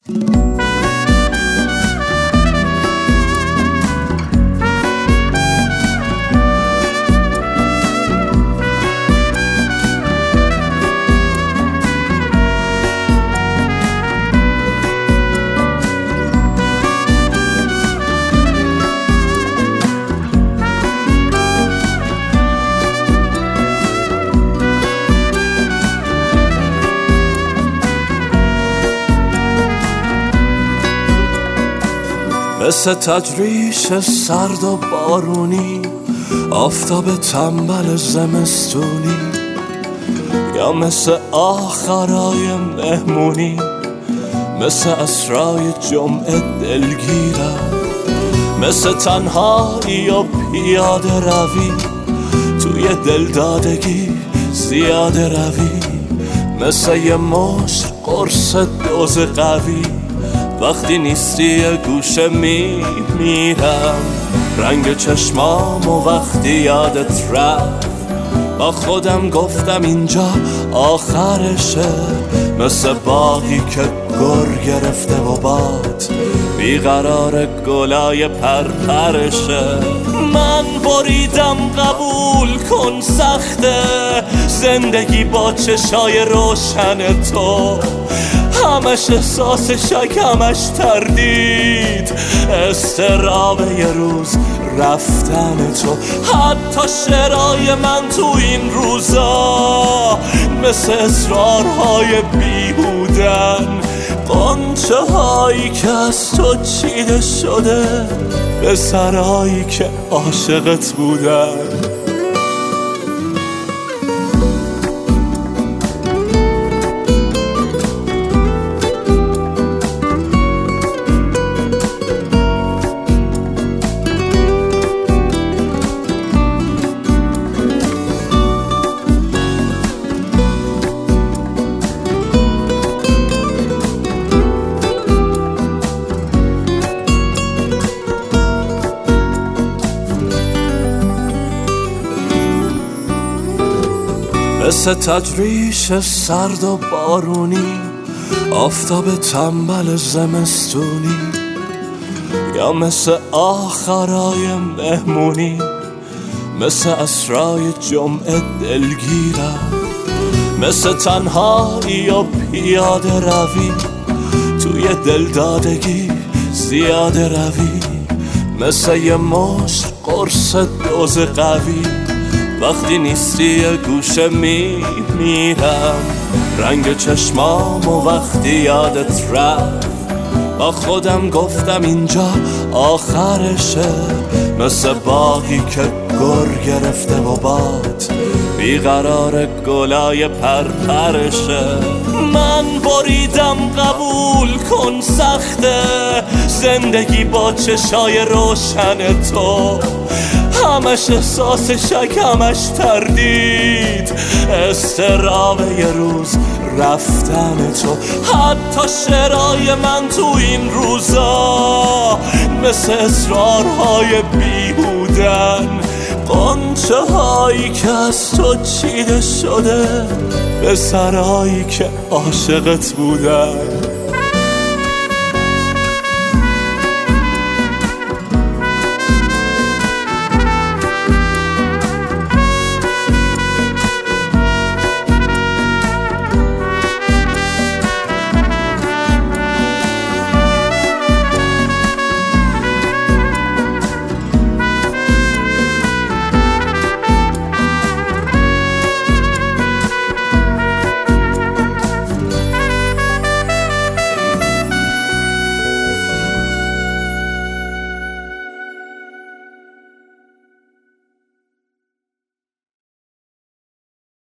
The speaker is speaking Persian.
مثل تجریش سرد و بارونی، آفتاب تنبل زمستونی، یا مثل آخرای مهمونی، مثل اسرای جمعه دلگیرم، مثل تنهایی و پیاده روی توی دلدادگی زیاده روی، مثل یه مشت قرص دوز قوی وقتی نیستی یه گوشه میمیرم. رنگ چشمام و وقتی یادت رفت با خودم گفتم اینجا آخرشه، مثل باقی که گر گرفته و باد بیقرار گلای پرپرشه. من بریدم قبول کن سخته زندگی با چشای روشن تو، همش احساس شک همش تردید، استراب یه روز رفتن تو. حتی شعرهای من تو این روزا مثل اصرارهای بیهودن، قنچه هایی که از تو چیده شده به سرایی که عاشقت بودن. مثل تجریش سرد و بارونی، آفتاب تنبل زمستونی، یا مثل آخرای مهمونی، مثل اسرای جمعه دلگیرم، مثل تنهایی و پیاده روی توی دلدادگی زیاده روی، مثل یه مشت قرص دوز قوی وقتی نیستی یه گوشه میمیرم. رنگ چشمام و وقتی یادت رفت با خودم گفتم اینجا آخرشه، مثل باقی که گر گرفته و باد بیقرار گلای پرپرشه. من بریدم قبول کن سخته زندگی با چشای روشن تو، همش احساس شک همش تردید، استراب یه روز رفتن تو. حتی شعرهای من تو این روزا مثل اصرارهای بیهودن، قنچه هایی که از تو چیده شده به سرایی که عاشقت بودن.